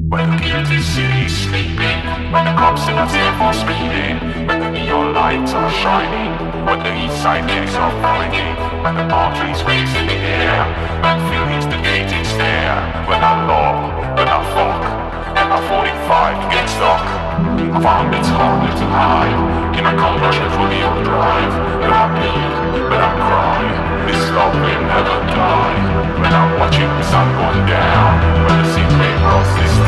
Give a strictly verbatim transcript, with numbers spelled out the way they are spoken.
When the guilty city's sleeping, when the cops and the devil speeding, when the neon lights are shining, when the east side kicks are fighting, when the palm trees raise in the air, when feelings the gating stare, when I log, when I fuck, and my forty-five gets stuck. I found it's harder to hide, in a car rushing for the overdrive, when I bleed, when I cry, this love will never die, when I'm watching the sun going down, when the sea play across this